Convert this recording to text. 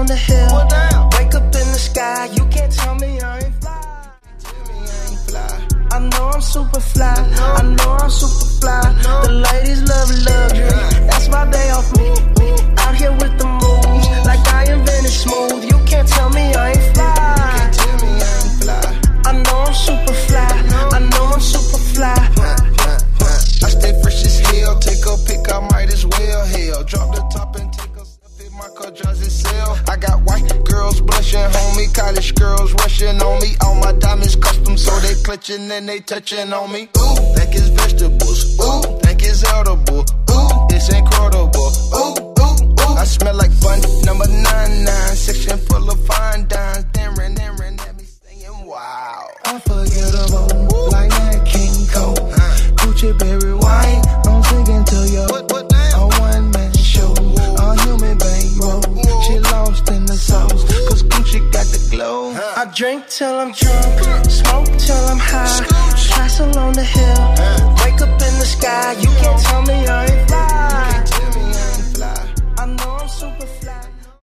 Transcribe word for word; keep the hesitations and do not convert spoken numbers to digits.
the hill. Wake up in the sky, you can't tell me I ain't fly. I know I'm super fly, I know I'm super fly. The ladies love luxury, that's why they off me. Out here with the moves, like I invented smooth. You can't tell me I ain't fly. I know I'm super fly, I know I'm super fly. I stay fresh as hell, take a pic, I might as well. Hell, drop the top and take a selfie, my car drives itself. I got white girls blushing, homie, college girls rushing on me. All my diamonds custom, so they clutching and they touching on me. Ooh, think it's vegetables, ooh, think it's edible, ooh, it's incredible, ooh, ooh, ooh. I smell like bun number nine nine, section full of fine dimes. Damn, ran, damn, ran, let me singing wow. Unforgettable, like that King Cole. Gucci berry wine, I'm singing to you. A one man show, a human bankroll. She lost in the sauce, cause Gucci got the glow. I drink till I'm drunk, smoke till I'm high. Castle on the hill.